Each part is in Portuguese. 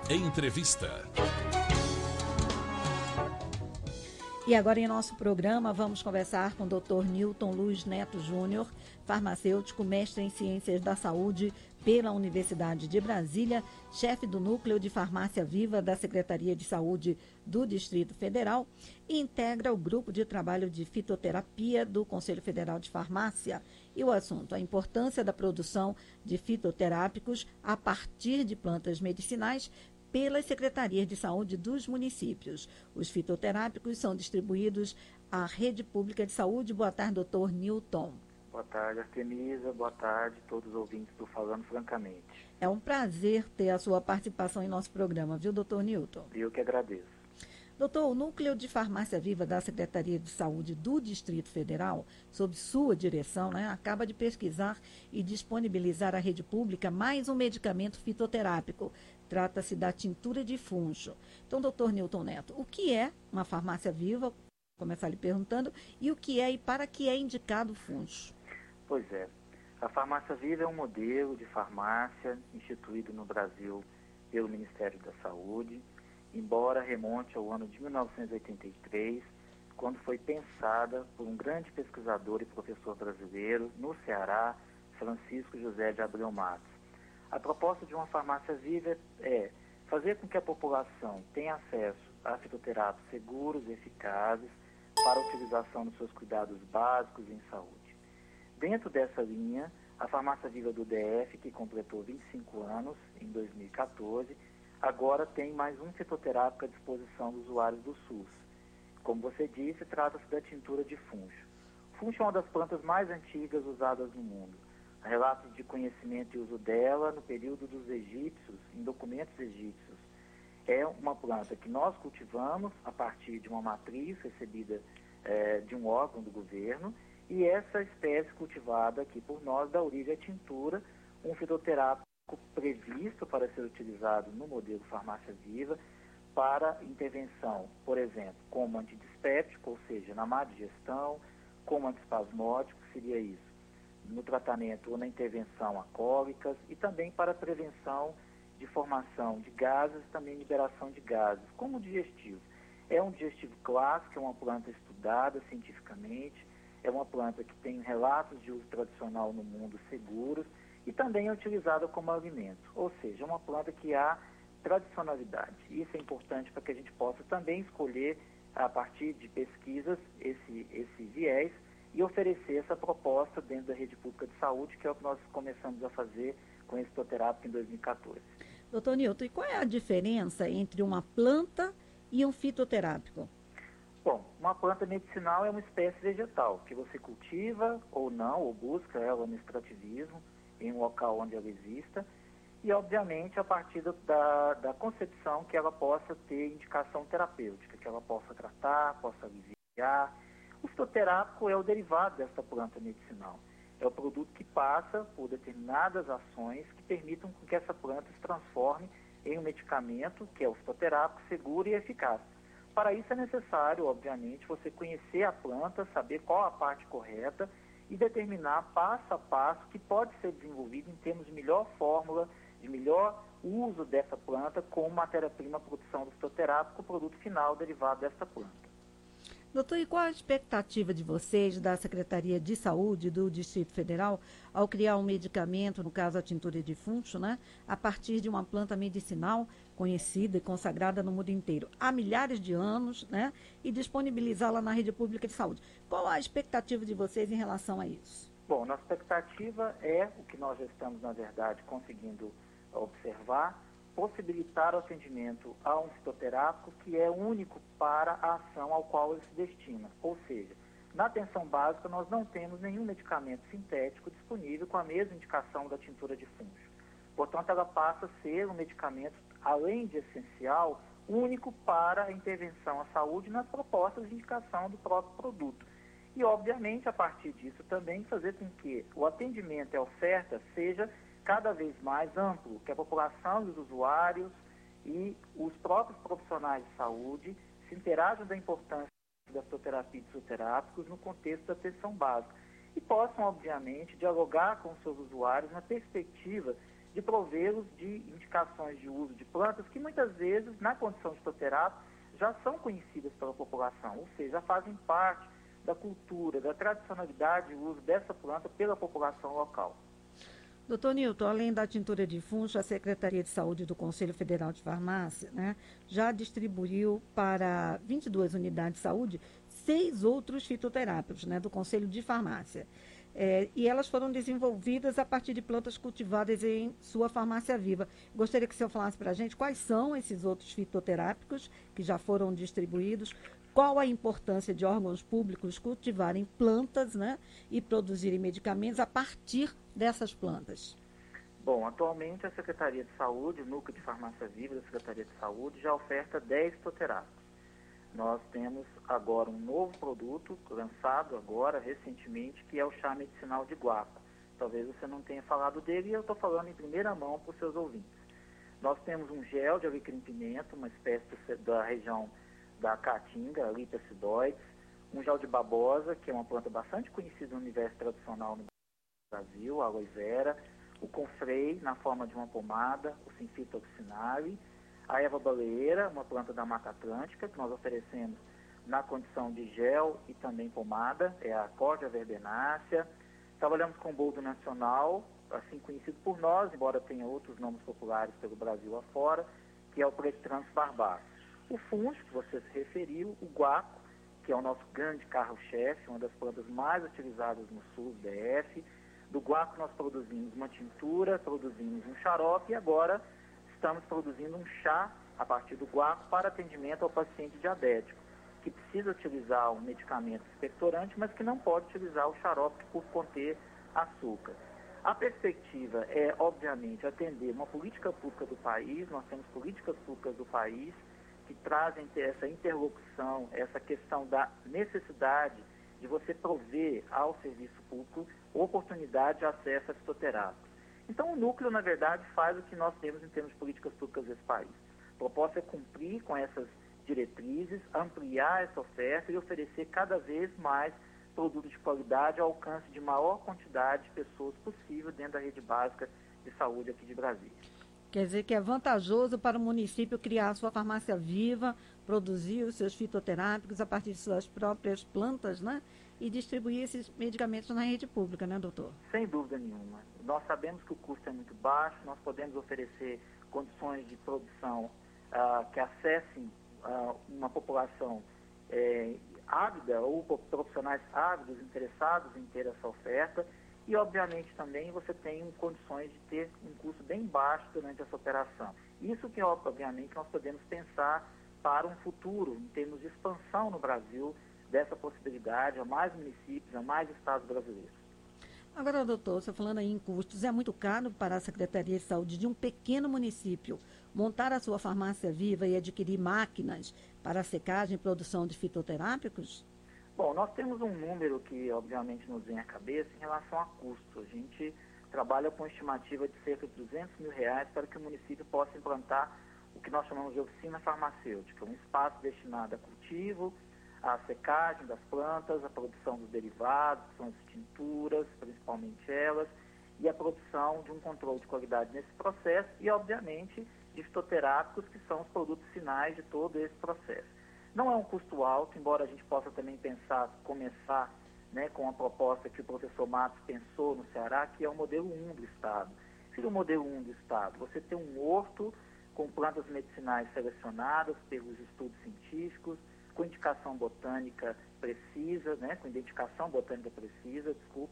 Entrevista. E agora em nosso programa vamos conversar com o Dr. Newton Luiz Neto Júnior, farmacêutico, mestre em Ciências da Saúde pela Universidade de Brasília, chefe do Núcleo de Farmácia Viva da Secretaria de Saúde do Distrito Federal e integra o Grupo de Trabalho de Fitoterapia do Conselho Federal de Farmácia. E o assunto, a importância da produção de fitoterápicos a partir de plantas medicinais pelas secretarias de saúde dos municípios. Os fitoterápicos são distribuídos à rede pública de saúde. Boa tarde, doutor Newton. Boa tarde, Artemisa. Boa tarde a todos os ouvintes do Falando Francamente. É um prazer ter a sua participação em nosso programa, viu, doutor Newton? Eu que agradeço. Doutor, o Núcleo de Farmácia Viva da Secretaria de Saúde do Distrito Federal, sob sua direção, acaba de pesquisar e disponibilizar à rede pública mais um medicamento fitoterápico. Trata-se da tintura de funcho. Então, doutor Newton Neto, o que é uma farmácia viva? Vou começar lhe perguntando. E o que é e para que é indicado o funcho? Pois é. A farmácia viva é um modelo de farmácia instituído no Brasil pelo Ministério da Saúde, embora remonte ao ano de 1983, quando foi pensada por um grande pesquisador e professor brasileiro no Ceará, Francisco José de Abreu Matos. A proposta de uma farmácia viva é fazer com que a população tenha acesso a fitoterápicos seguros e eficazes para a utilização nos seus cuidados básicos em saúde. Dentro dessa linha, a farmácia viva do DF, que completou 25 anos em 2014, agora tem mais um fitoterápico à disposição dos usuários do SUS. Como você disse, trata-se da tintura de funcho. Funcho é uma das plantas mais antigas usadas no mundo. Há relatos de conhecimento e uso dela no período dos egípcios, em documentos egípcios. É uma planta que nós cultivamos a partir de uma matriz recebida de um órgão do governo, e essa espécie cultivada aqui por nós dá origem à tintura, um fitoterápico previsto para ser utilizado no modelo farmácia viva para intervenção, por exemplo, como antidispéptico, ou seja, na má digestão, como antiespasmódico, seria isso, no tratamento ou na intervenção a cólicas e também para prevenção de formação de gases e também liberação de gases, como digestivo. É um digestivo clássico, é uma planta estudada cientificamente, é uma planta que tem relatos de uso tradicional no mundo seguros e também é utilizada como alimento, ou seja, é uma planta que há tradicionalidade. Isso é importante para que a gente possa também escolher, a partir de pesquisas, esse viés e oferecer essa proposta dentro da rede pública de saúde, que é o que nós começamos a fazer com esse fitoterápico em 2014. Doutor Newton, e qual é a diferença entre uma planta e um fitoterápico? Bom, uma planta medicinal é uma espécie vegetal que você cultiva ou não, ou busca ela no extrativismo, em um local onde ela exista, e obviamente a partir da concepção que ela possa ter indicação terapêutica, que ela possa tratar, possa aliviar. O fitoterápico é o derivado dessa planta medicinal. É o produto que passa por determinadas ações que permitam que essa planta se transforme em um medicamento, que é o fitoterápico, seguro e eficaz. Para isso é necessário, obviamente, você conhecer a planta, saber qual a parte correta e determinar passo a passo que pode ser desenvolvido em termos de melhor fórmula, de melhor uso dessa planta como matéria-prima produção do fitoterápico, o produto final derivado dessa planta. Doutor, e qual a expectativa de vocês, da Secretaria de Saúde do Distrito Federal, ao criar um medicamento, no caso a tintura de funcho, a partir de uma planta medicinal conhecida e consagrada no mundo inteiro há milhares de anos, e disponibilizá-la na rede pública de saúde? Qual a expectativa de vocês em relação a isso? Bom, nossa expectativa é o que nós já estamos, na verdade, conseguindo observar, possibilitar o atendimento a um fitoterápico que é único para a ação ao qual ele se destina. Ou seja, na atenção básica nós não temos nenhum medicamento sintético disponível com a mesma indicação da tintura de funcho. Portanto, ela passa a ser um medicamento, além de essencial, único para a intervenção à saúde nas propostas de indicação do próprio produto. E, obviamente, a partir disso também fazer com que o atendimento e a oferta seja cada vez mais amplo, que a população e os usuários e os próprios profissionais de saúde se interajam da importância da fitoterapia e dos fitoterápicos no contexto da atenção básica e possam, obviamente, dialogar com os seus usuários na perspectiva de provê-los de indicações de uso de plantas que muitas vezes, na condição de fitoterápico, já são conhecidas pela população, ou seja, já fazem parte da cultura, da tradicionalidade de uso dessa planta pela população local. Doutor Newton, além da tintura de funcho, a Secretaria de Saúde do Conselho Federal de Farmácia, né, já distribuiu para 22 unidades de saúde 6 outros fitoterápicos, né, do Conselho de Farmácia. E elas foram desenvolvidas a partir de plantas cultivadas em sua farmácia viva. Gostaria que o senhor falasse para a gente quais são esses outros fitoterápicos que já foram distribuídos, qual a importância de órgãos públicos cultivarem plantas, né, e produzirem medicamentos a partir dessas plantas. Bom, atualmente a Secretaria de Saúde, o Núcleo de Farmácia Viva da Secretaria de Saúde, já oferta 10 fitoterápicos. Nós temos agora um novo produto, lançado agora, recentemente, que é o chá medicinal de guaco. Talvez você não tenha falado dele e eu estou falando em primeira mão para os seus ouvintes. Nós temos um gel de alecrim-pimenta, uma espécie da região da caatinga, Lipia acidoides, um gel de babosa, que é uma planta bastante conhecida no universo tradicional no Brasil, a aloe vera, o confrei, na forma de uma pomada, o sinfito officinale, a erva baleeira, uma planta da Mata Atlântica, que nós oferecemos na condição de gel e também pomada, é a Cordia verbenácea. Trabalhamos com o boldo nacional, assim conhecido por nós, embora tenha outros nomes populares pelo Brasil afora, que é o Plectrans barbatus. O funcho, que você se referiu, o guaco, que é o nosso grande carro-chefe, uma das plantas mais utilizadas no SUS DF. Do guaco nós produzimos uma tintura, produzimos um xarope e agora estamos produzindo um chá a partir do guaco para atendimento ao paciente diabético, que precisa utilizar um medicamento expectorante, mas que não pode utilizar o xarope por conter açúcar. A perspectiva é, obviamente, atender uma política pública do país. Nós temos políticas públicas do país que trazem essa interlocução, essa questão da necessidade de você prover ao serviço público oportunidade de acesso a fitoterápicos. Então, o núcleo, na verdade, faz o que nós temos em termos de políticas públicas desse país. A proposta é cumprir com essas diretrizes, ampliar essa oferta e oferecer cada vez mais produtos de qualidade ao alcance de maior quantidade de pessoas possível dentro da rede básica de saúde aqui de Brasília. Quer dizer que é vantajoso para o município criar a sua farmácia viva, produzir os seus fitoterápicos a partir de suas próprias plantas, né? E distribuir esses medicamentos na rede pública, né, doutor? Sem dúvida nenhuma. Nós sabemos que o custo é muito baixo, nós podemos oferecer condições de produção que acessem uma população ávida ou profissionais ávidos, interessados em ter essa oferta. E, obviamente, também você tem condições de ter um custo bem baixo durante essa operação. Isso que, obviamente, nós podemos pensar para um futuro, em termos de expansão no Brasil, dessa possibilidade a mais municípios, a mais estados brasileiros. Agora, doutor, você falando aí em custos, é muito caro para a Secretaria de Saúde de um pequeno município montar a sua farmácia viva e adquirir máquinas para secagem e produção de fitoterápicos? Bom, nós temos um número que, obviamente, nos vem à cabeça em relação a custo. A gente trabalha com estimativa de cerca de R$200 mil para que o município possa implantar o que nós chamamos de oficina farmacêutica, um espaço destinado a cultivo, a secagem das plantas, a produção dos derivados, que são as tinturas, principalmente elas, e a produção de um controle de qualidade nesse processo e, obviamente, de fitoterápicos, que são os produtos finais de todo esse processo. Não é um custo alto, embora a gente possa também começar, né, com a proposta que o professor Matos pensou no Ceará, que é o modelo 1 do Estado. Se o modelo 1 do Estado, você tem um horto com plantas medicinais selecionadas pelos estudos científicos, com indicação botânica precisa, né, com identificação botânica precisa,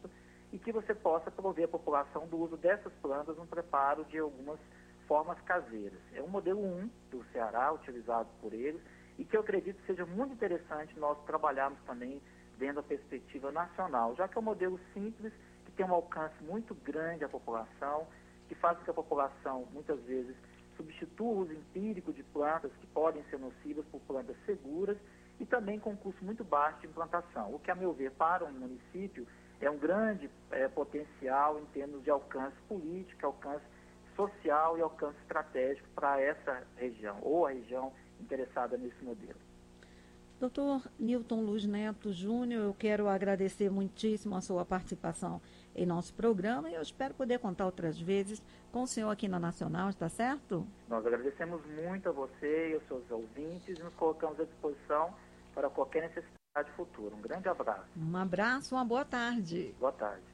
e que você possa prover a população do uso dessas plantas no preparo de algumas formas caseiras. É um modelo 1 do Ceará, utilizado por eles, e que eu acredito que seja muito interessante nós trabalharmos também dentro da perspectiva nacional, já que é um modelo simples, que tem um alcance muito grande à população, que faz com que a população, muitas vezes, substitua o uso empírico de plantas que podem ser nocivas por plantas seguras e também com um custo muito baixo de implantação, o que, a meu ver, para um município é um grande potencial em termos de alcance político, alcance social e alcance estratégico para essa região, ou a região interessada nesse modelo. Doutor Newton Luz Neto Júnior, eu quero agradecer muitíssimo a sua participação em nosso programa e eu espero poder contar outras vezes com o senhor aqui na Nacional, está certo? Nós agradecemos muito a você e aos seus ouvintes e nos colocamos à disposição para qualquer necessidade futura. Um grande abraço. Um abraço, uma boa tarde. Boa tarde.